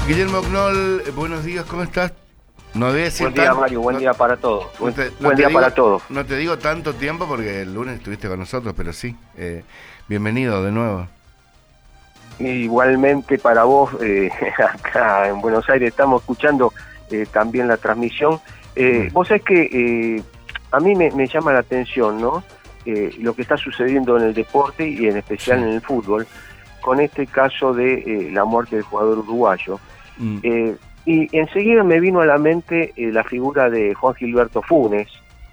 Guillermo Knoll, buenos días, ¿cómo estás? No debe ser buen día, Mario, buen día para todos. Buen día para todos. No te digo tanto tiempo porque el lunes estuviste con nosotros, pero sí, bienvenido de nuevo. Igualmente para vos, acá en Buenos Aires estamos escuchando también la transmisión. Vos sabés que a mí me llama la atención, ¿no? Lo que está sucediendo en el deporte y en especial en el fútbol, con este caso de la muerte del jugador uruguayo. Y enseguida me vino a la mente la figura de Juan Gilberto Funes,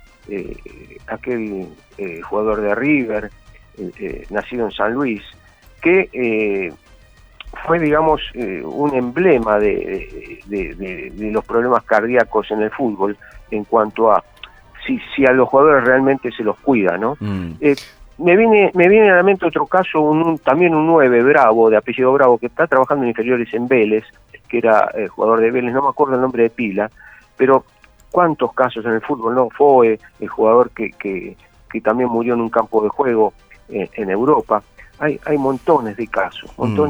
aquel jugador de River, nacido en San Luis, que fue, digamos, un emblema de los problemas cardíacos en el fútbol en cuanto a si a los jugadores realmente se los cuida, ¿no? Me viene a la mente otro caso, también un 9 Bravo, de apellido Bravo, que está trabajando en inferiores en Vélez, que era jugador de Vélez, no me acuerdo el nombre de pila, pero cuántos casos en el fútbol, ¿no? Fue el jugador que también murió en un campo de juego en Europa. Hay montones de casos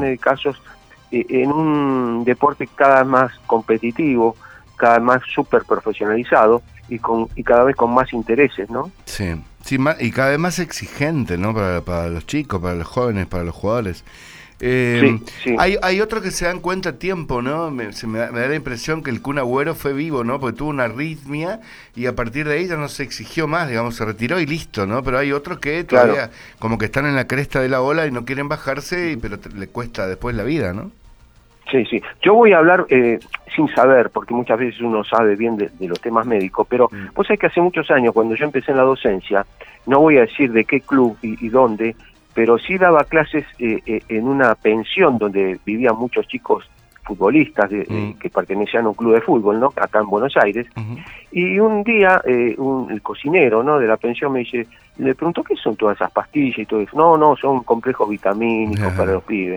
en un deporte cada vez más competitivo, cada vez más súper profesionalizado y cada vez con más intereses, ¿no? Sí, y cada vez más exigente, ¿no? Para los chicos, para los jóvenes, para los jugadores. Sí. Hay otros que se dan cuenta a tiempo, ¿no? Me da la impresión que el Kun Agüero fue vivo, ¿no? Porque tuvo una arritmia y a partir de ahí ya no se exigió más, digamos, se retiró y listo, ¿no? Pero hay otros que todavía como que están en la cresta de la ola y no quieren bajarse, pero le cuesta después la vida, ¿no? Sí. Yo voy a hablar sin saber, porque muchas veces uno sabe bien de los temas médicos, pero vos sabés que hace muchos años, cuando yo empecé en la docencia, no voy a decir de qué club y dónde, pero sí daba clases en una pensión donde vivían muchos chicos futbolistas que pertenecían a un club de fútbol, ¿no? Acá en Buenos Aires. Y un día el cocinero, ¿no? de la pensión le preguntó qué son todas esas pastillas y todo eso. No, son complejos vitamínicos para los pibes.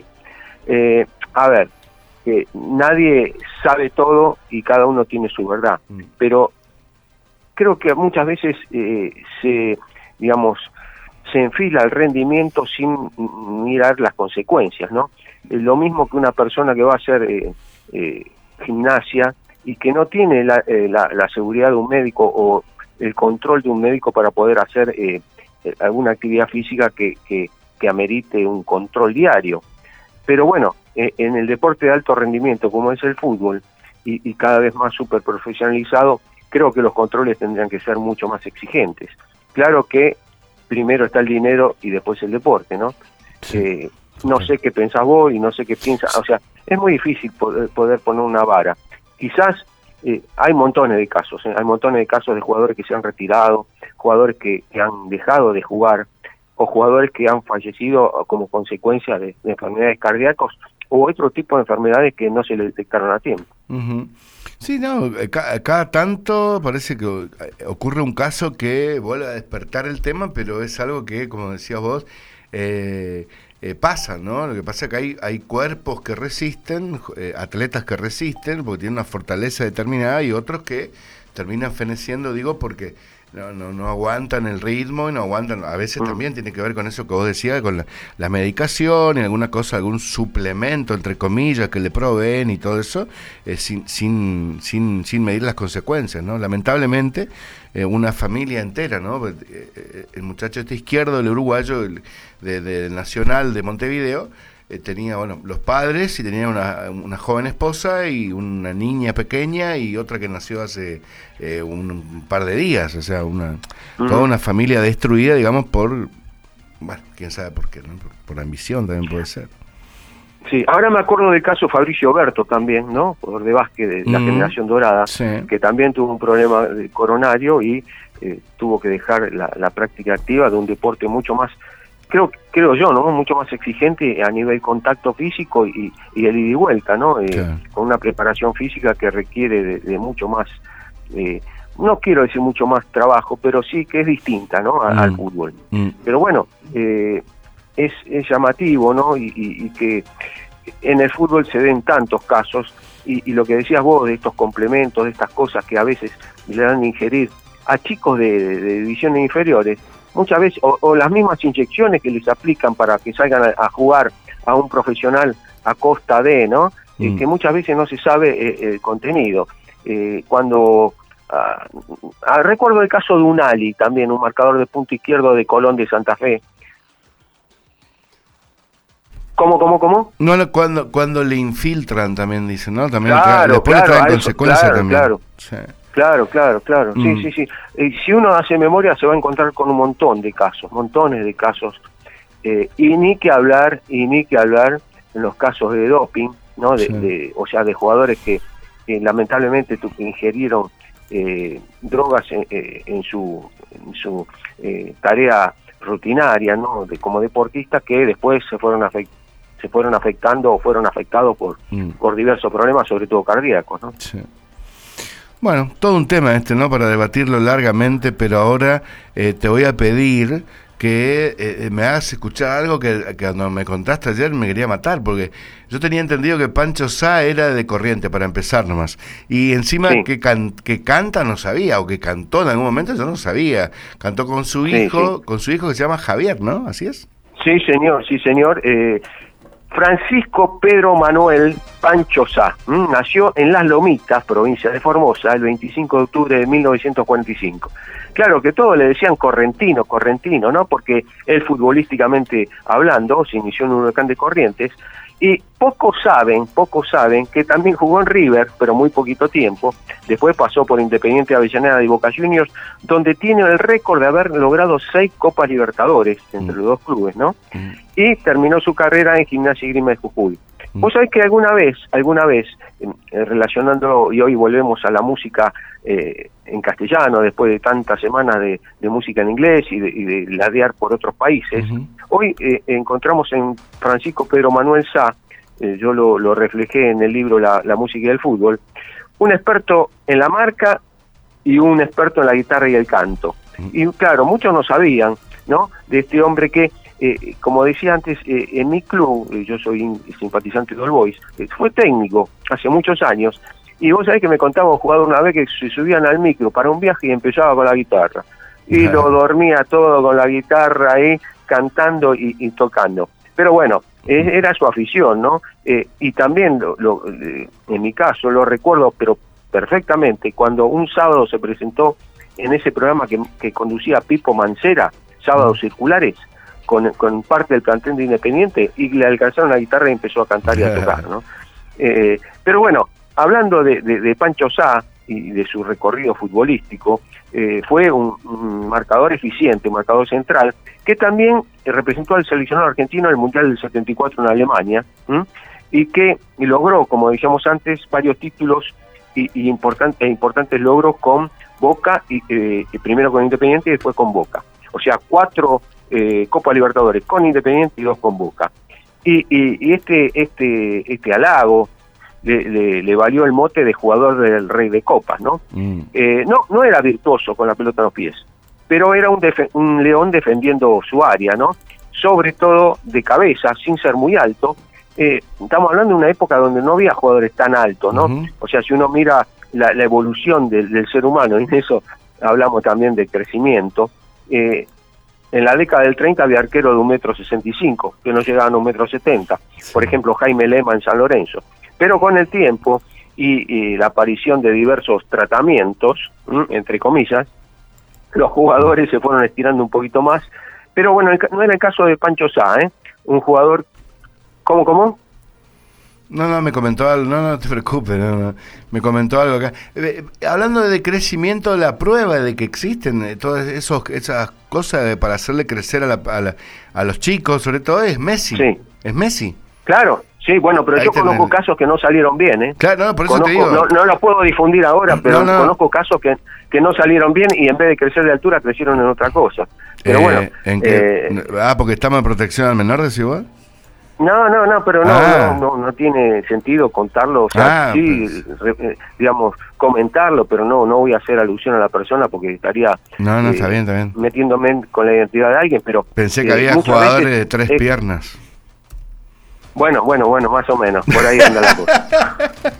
A ver, nadie sabe todo y cada uno tiene su verdad, pero creo que muchas veces se enfila el rendimiento sin mirar las consecuencias, ¿no? Lo mismo que una persona que va a hacer gimnasia y que no tiene la seguridad de un médico o el control de un médico para poder hacer alguna actividad física que amerite un control diario. Pero bueno, en el deporte de alto rendimiento como es el fútbol y cada vez más súper profesionalizado, creo que los controles tendrían que ser mucho más exigentes. Claro que primero está el dinero y después el deporte, ¿no? Sí. No sé qué pensás vos y no sé qué piensas, o sea, es muy difícil poder poner una vara. Quizás hay montones de casos, hay montones de casos de jugadores que se han retirado, jugadores que han dejado de jugar, o jugadores que han fallecido como consecuencia de enfermedades cardíacas o otro tipo de enfermedades que no se le detectaron a tiempo. Sí, no, cada tanto parece que ocurre un caso que vuelve a despertar el tema, pero es algo que, como decías vos, pasa, ¿no? Lo que pasa es que hay cuerpos que resisten, atletas que resisten, porque tienen una fortaleza determinada, y otros que terminan feneciendo, digo, porque no aguantan el ritmo y no aguantan. A veces también tiene que ver con eso que vos decías, con la medicación y alguna cosa, algún suplemento, entre comillas, que le proveen y todo eso, sin medir las consecuencias, ¿no? Lamentablemente, una familia entera, ¿no? El muchacho izquierdo, el uruguayo, de Nacional de Montevideo, tenía, los padres y tenía una joven esposa y una niña pequeña y otra que nació hace un par de días, o sea, toda una familia destruida, digamos, quién sabe por qué, ¿no? Por ambición también puede ser. Sí, ahora me acuerdo del caso Fabricio Berto también, ¿no? Jugador de básquet de la generación dorada, que también tuvo un problema coronario y tuvo que dejar la práctica activa de un deporte mucho más, creo yo, ¿no? Mucho más exigente a nivel contacto físico y el ida y vuelta, ¿no? Con una preparación física que requiere de mucho más, no quiero decir mucho más trabajo, pero sí que es distinta, ¿no? Al fútbol. Pero bueno, es llamativo, ¿no? Y que en el fútbol se den tantos casos y lo que decías vos de estos complementos, de estas cosas que a veces le dan a ingerir a chicos de divisiones inferiores, muchas veces, o las mismas inyecciones que les aplican para que salgan a jugar a un profesional a costa de, ¿no? que muchas veces no se sabe el contenido. Cuando recuerdo el caso de Unali, también un marcador de punto izquierdo de Colón de Santa Fe. ¿Cómo? No, cuando le infiltran también dicen, ¿no? También claro, después claro, traen consecuencias también. Claro. Sí. Claro. Sí. Si uno hace memoria se va a encontrar con un montón de casos, montones de casos. Y ni que hablar en los casos de doping, ¿no? O sea, de jugadores que lamentablemente ingerieron drogas en su tarea rutinaria, ¿no? Como deportista, que después se fueron afectando o fueron afectados por diversos problemas, sobre todo cardíacos, ¿no? Sí. Bueno, todo un tema ¿no? Para debatirlo largamente, pero ahora te voy a pedir que me hagas escuchar algo que cuando me contaste ayer me quería matar, porque yo tenía entendido que Pancho Sá era de Corrientes, para empezar nomás, y encima sí. que canta no sabía, o que cantó en algún momento yo no sabía, cantó con su hijo, con su hijo que se llama Javier, ¿no? ¿Así es? Sí, señor. Francisco Pedro Manuel Pancho Sá, nació en Las Lomitas, provincia de Formosa, el 25 de octubre de 1945. Claro que todos le decían correntino, ¿no? Porque él futbolísticamente hablando se inició en Huracán de Corrientes, y pocos saben que también jugó en River, pero muy poquito tiempo. Después pasó por Independiente Avellaneda y Boca Juniors, donde tiene el récord de haber logrado 6 Copas Libertadores entre los dos clubes, ¿no? Y terminó su carrera en Gimnasia y Grima de Jujuy. Vos sabés que alguna vez, relacionando, y hoy volvemos a la música en castellano, después de tantas semanas de música en inglés y de ladear por otros países, hoy encontramos en Francisco Pedro Manuel Sá, yo lo reflejé en el libro La música y el fútbol, un experto en la marca y un experto en la guitarra y el canto. Y claro, muchos no sabían, ¿no? De este hombre que, como decía antes, en mi club, yo soy simpatizante de All Boys, fue técnico hace muchos años, y vos sabés que me contaba un jugador una vez que se subían al micro para un viaje y empezaba con la guitarra, y lo dormía todo con la guitarra ahí, cantando y tocando. Pero bueno, era su afición, ¿no? Y también, en mi caso, lo recuerdo, pero perfectamente, cuando un sábado se presentó en ese programa que conducía Pipo Mancera, Sábados Circulares, con parte del plantel de Independiente, y le alcanzaron la guitarra y empezó a cantar y a tocar, ¿no? Pero bueno, hablando de Pancho Sá y de su recorrido futbolístico, fue un marcador eficiente, un marcador central, que también representó al seleccionado argentino en el Mundial del 74 en Alemania, y que logró, como decíamos antes, varios títulos y importantes logros con Boca, primero con Independiente y después con Boca. O sea, 4 Copa Libertadores con Independiente y 2 con Boca. Y este halago le valió el mote de jugador del Rey de Copas, ¿no? No era virtuoso con la pelota en los pies, pero era un león defendiendo su área, ¿no? Sobre todo de cabeza, sin ser muy alto. Estamos hablando de una época donde no había jugadores tan altos, ¿no? O sea, si uno mira la evolución del ser humano, y en eso hablamos también de crecimiento, en la década del 30 había arqueros de 1,65 m, que no llegaban a 1,70 m. Por ejemplo, Jaime Lema en San Lorenzo. Pero con el tiempo y la aparición de diversos tratamientos, entre comillas, los jugadores se fueron estirando un poquito más. Pero bueno, no era el caso de Pancho Sá, un jugador... ¿Cómo? No, me comentó algo, no te preocupes, me comentó algo acá. Hablando de crecimiento, la prueba de que existen todas esas cosas para hacerle crecer a los chicos, sobre todo, es Messi. Sí. Es Messi. Claro, sí, bueno, pero yo conozco casos que no salieron bien, Claro, por eso te digo. No los puedo difundir ahora, pero conozco casos que no salieron bien y en vez de crecer de altura crecieron en otra cosa. Pero bueno. Porque estamos en protección al menor, ¿decís vos? No, pero no tiene sentido contarlo, o sea, digamos, comentarlo, pero no voy a hacer alusión a la persona porque estaría está bien. Metiéndome con la identidad de alguien, pero... Pensé que había jugadores de 3 piernas. Bueno, más o menos, por ahí anda la cosa.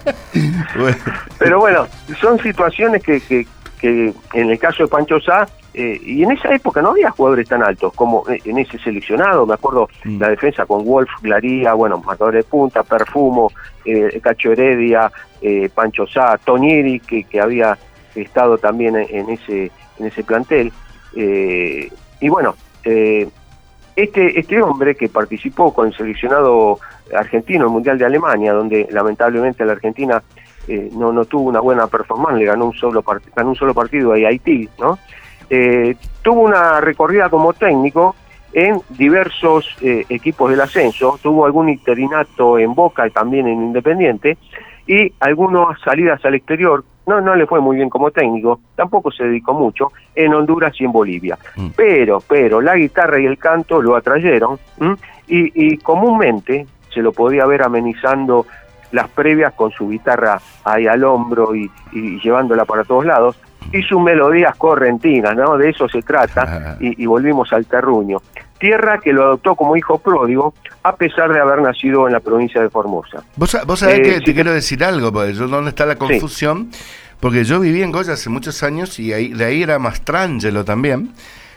Pero bueno, son situaciones que en el caso de Pancho Sá y en esa época no había jugadores tan altos como en ese seleccionado. Me acuerdo la defensa con Wolf, Glaría, bueno, marcador de punta, Perfumo, Cacho Heredia, Pancho Sá, Tonieri, que había estado también en ese plantel. Y bueno, este hombre que participó con el seleccionado argentino en el Mundial de Alemania, donde lamentablemente la Argentina no tuvo una buena performance, le ganó un solo partido a Haití, ¿no? Tuvo una recorrida como técnico en diversos equipos del ascenso, tuvo algún interinato en Boca y también en Independiente, y algunas salidas al exterior. No le fue muy bien como técnico, tampoco se dedicó mucho en Honduras y en Bolivia. Pero la guitarra y el canto lo atrayeron, y comúnmente se lo podía ver amenizando las previas con su guitarra ahí al hombro y llevándola para todos lados, y sus melodías correntinas, ¿no? De eso se trata, y volvimos al terruño. Tierra que lo adoptó como hijo pródigo, a pesar de haber nacido en la provincia de Formosa. Vos sabés que te quiero decir algo, porque ¿dónde está la confusión? Sí. Porque yo viví en Goya hace muchos años, y de ahí era Mastrangelo también,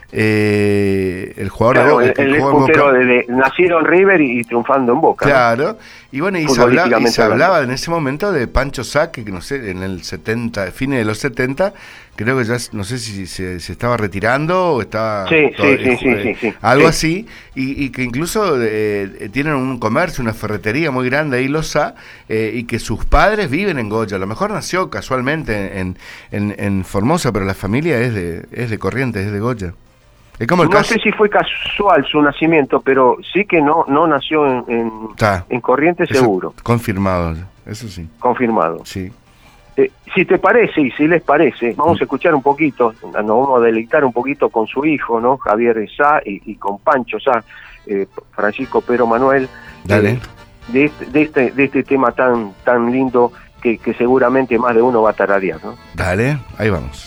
el jugador de Boca. El puntero nacido en River y triunfando en Boca. Claro, ¿no? Y bueno, se hablaba en ese momento de Pancho Sá, que no sé, en el 70, fines de los 70, creo que ya no sé si se estaba retirando o estaba algo así, y que incluso tienen un comercio, una ferretería muy grande ahí, los Sá, y que sus padres viven en Goya. A lo mejor nació casualmente en Formosa, pero la familia es de Corrientes, es de Goya. No sé si fue casual su nacimiento, pero sí que no nació en Corrientes, seguro. Confirmado, eso sí. Confirmado. Sí. Si te parece y si les parece, vamos a escuchar un poquito, nos vamos a deleitar un poquito con su hijo, ¿no? Javier Sá, y con Pancho Sá, Francisco Pedro Manuel. Dale. De este tema tan lindo que seguramente más de uno va a tararear, ¿no? Dale, ahí vamos.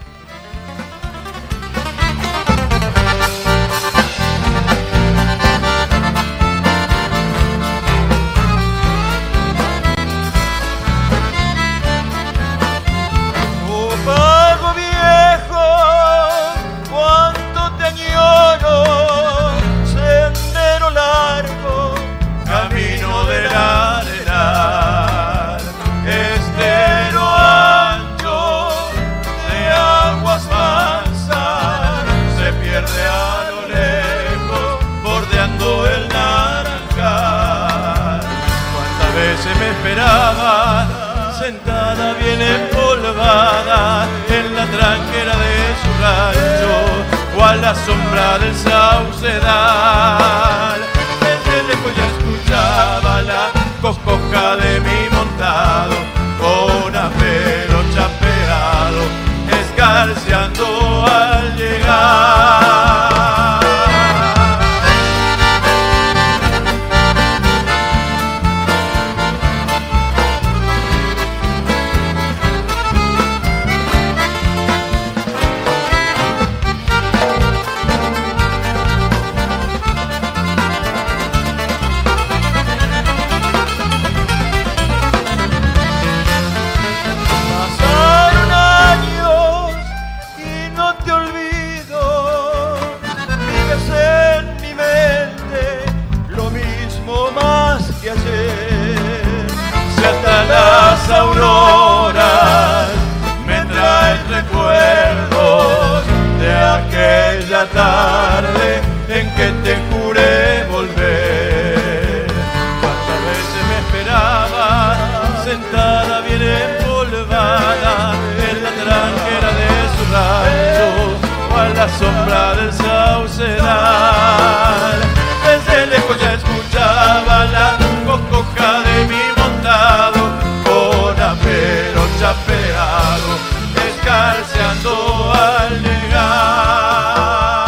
Sentada bien empolvada en la tranquera de su rancho, o a la sombra del saucedal. Desde lejos ya escuchaba la cocoja de mi montado, con apelo chapeado, escarceando al llegar. Las auroras me traen recuerdos de aquella tarde en que te juré volver. Cuántas veces me esperaba sentada bien empolvada en la tranquera de su rancho, o a la sombra del saucedal. Desde lejos ya escuchaba la cocoja de mi montado, con apelo chapeado, escarceando al llegar.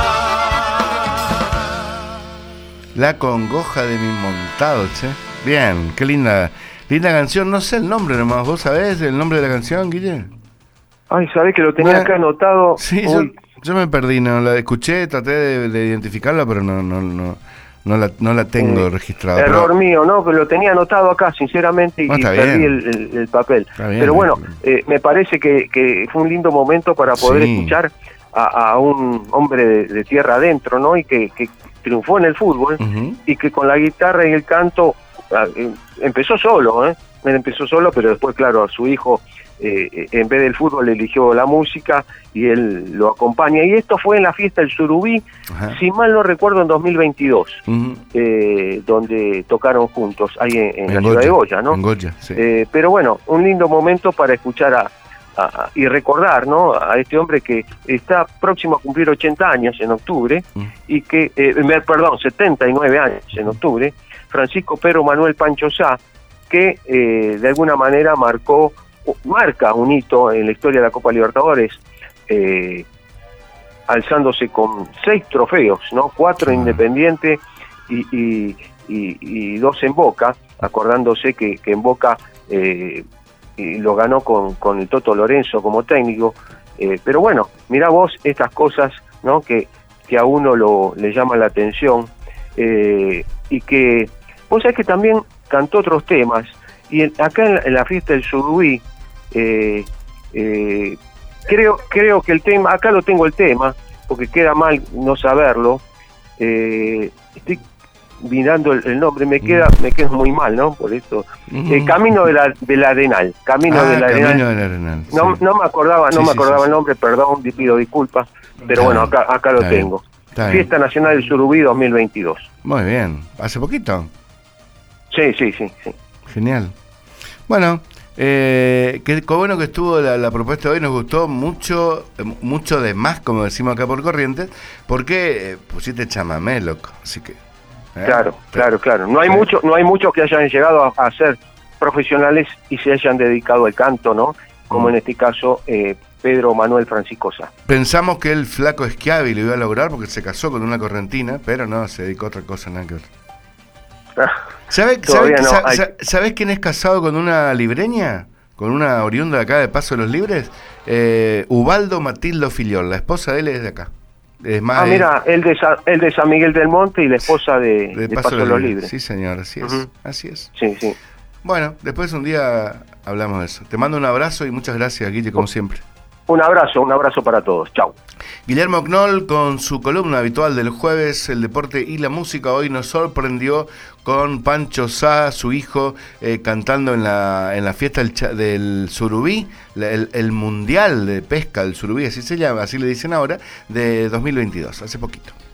La congoja de mi montado, che. Bien, qué linda canción. No sé el nombre nomás. ¿Vos sabés el nombre de la canción, Guille? Ay, sabés que lo tenía acá anotado. Sí, yo me perdí, no la escuché, traté de identificarla, pero no la tengo registrada. Error mío, ¿no? Pero lo tenía anotado acá, sinceramente, y perdí el papel. Pero bueno, me parece que fue un lindo momento para poder escuchar a un hombre de tierra adentro, ¿no? Y que triunfó en el fútbol, y que con la guitarra y el canto empezó solo, Él empezó solo, pero después, claro, a su hijo, en vez del fútbol, eligió la música y él lo acompaña. Y esto fue en la fiesta del Surubí, si mal no recuerdo, en 2022, donde tocaron juntos, ahí en la ciudad de Goya, ¿no? En Goya, sí. Pero bueno, un lindo momento para escuchar y recordar, ¿no?, a este hombre que está próximo a cumplir 80 años en octubre, y que, 79 años en octubre, Francisco Pedro Manuel Pancho Sá, que de alguna manera marca un hito en la historia de la Copa Libertadores, alzándose con 6 trofeos, ¿no? 4 en Independiente y 2 en Boca, acordándose que en Boca y lo ganó con el Toto Lorenzo como técnico, pero bueno, mirá vos estas cosas, ¿no?, que a uno le llama la atención, y que vos sabés que también cantó otros temas, y acá en la fiesta del Surubí, creo que el tema, acá lo tengo el tema, porque queda mal no saberlo, estoy mirando el nombre, me queda muy mal, ¿no? Por eso. Camino del Arenal. Camino del Arenal. No me acordaba, el nombre, perdón, pido disculpas, pero bueno, acá lo tengo. Fiesta Nacional del Surubí 2022. Muy bien. ¿Hace poquito? Sí. Genial. Bueno, qué bueno que estuvo la propuesta de hoy, nos gustó mucho de más, como decimos acá por Corrientes, porque pusiste chamamé, loco, así que... Claro. No hay muchos que hayan llegado a ser profesionales y se hayan dedicado al canto, ¿no? Como en este caso, Pedro Manuel Francisco Sá. Pensamos que el flaco Schiavi lo iba a lograr porque se casó con una correntina, pero no, se dedicó a otra cosa, nada que ver. ¿Sabés quién es casado con una libreña? Con una oriunda de acá de Paso de los Libres. Ubaldo Matildo Filiol, la esposa de él es de acá. Es más, mira, el de San Miguel del Monte y la esposa de Paso de los Libres. Sí, señor, así es. Así es. Sí. Bueno, después un día hablamos de eso. Te mando un abrazo y muchas gracias, Guille, como siempre. Un abrazo para todos. Chau. Guillermo Knoll, con su columna habitual del jueves, el deporte y la música, hoy nos sorprendió con Pancho Sá, su hijo, cantando en la fiesta del Surubí, el Mundial de Pesca del Surubí, así se llama, así le dicen ahora, de 2022, hace poquito.